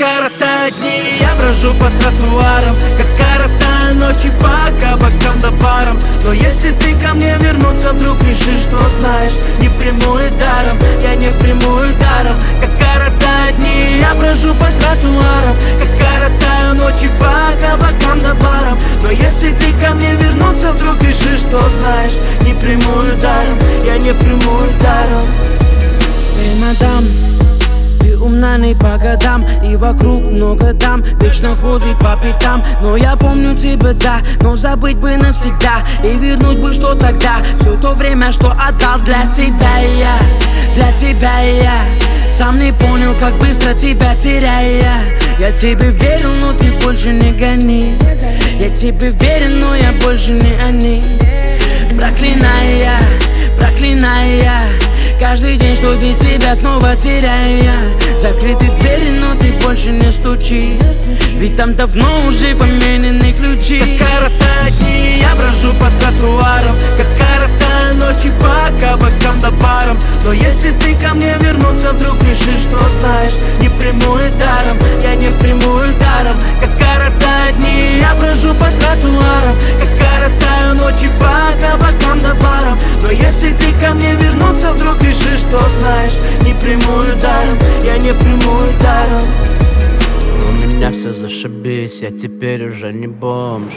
коротают дни, я брожу по тротуарам, как коротаю ночи по кабакам да барам. Но если ты ко мне вернуться вдруг решишь, что знаешь, не приму и даром, я не приму и даром. Как коротают дни, я брожу по тротуарам, как коротаю ночи по кабакам да барам. Но если ты ко мне вернуться вдруг решишь, что знаешь, не приму и даром, я не приму и даром. Эй, мадам, ты умна не по годам, и вокруг много дам, вечно ходит по пятам. Но я помню тебя, да, но забыть бы навсегда, и вернуть бы, что тогда, все то время, что отдал для тебя я. Для тебя я сам не понял, как быстро тебя теряя. Я тебе верил, но ты больше не гони. Я тебе верен, но я больше не они. Проклиная, проклиная каждый день, что без себя снова теряя. Закрыты двери, но ты больше не стучи, ведь там давно уже поменены ключи. Как коротают дни, я брожу по тротуарам, как коротаю ночи по кабакам да барам. Но если ты ко мне вернуться вдруг решишь, что знаешь, не приму и даром, я не приму и даром. Как коротают дни, я брожу по тротуарам, как коротаю ночи по кабакам да барам. Но если ты ко мне вернуться вдруг решишь, что знаешь, не приму и даром, я не приму и даром. У меня все зашибись, я теперь уже не бомж.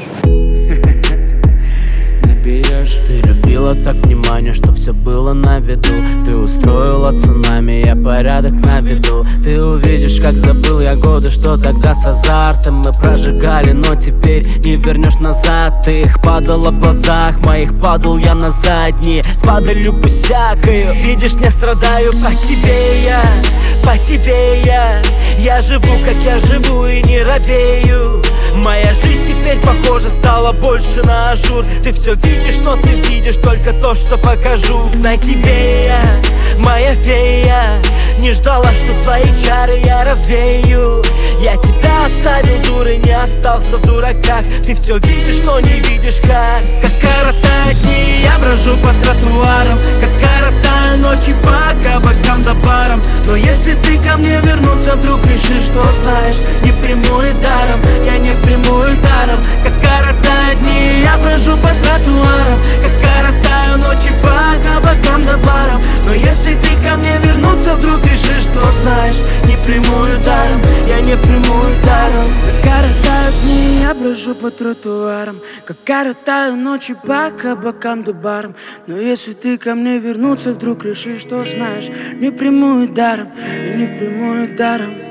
Ты любила так внимание, что все было на виду. Ты устроила цунами, я порядок наведу. Ты увидишь, как забыл я годы, что тогда с азартом мы прожигали, но теперь не вернешь назад. Ты их падала в глазах моих, падал я на задние, с падалью пусякою. Видишь, не страдаю по тебе я, по тебе я. Я живу, как я живу, и не робею. Моя жизнь теперь, похоже, стала больше на ажур. Ты все видишь, но ты видишь только то, что покажу. Знай, тебе я, моя фея, не ждала, что твои чары я развею. Я тебя оставил дурой, не остался в дураках. Ты все видишь, но не видишь как. Как коротают дни, я брожу по тротуарам, как коротаю ночи по кабакам да барам. Но если ты ко мне вернуться вдруг решишь, что знаешь, не приму и даром, я не приму и даром. Как коротают дни, я брожу по тротуарам, как коротаю ночи по кабакам да барам. Но если ты ко мне вернуться вдруг решишь, что знаешь, не приму и даром, я не приму и даром. Как коротают дни, я брожу по тротуарам, как коротаю ночи по кабакам да барам. Но если ты ко мне вернуться вдруг решишь, что знаешь, не приму и даром, я не приму и даром.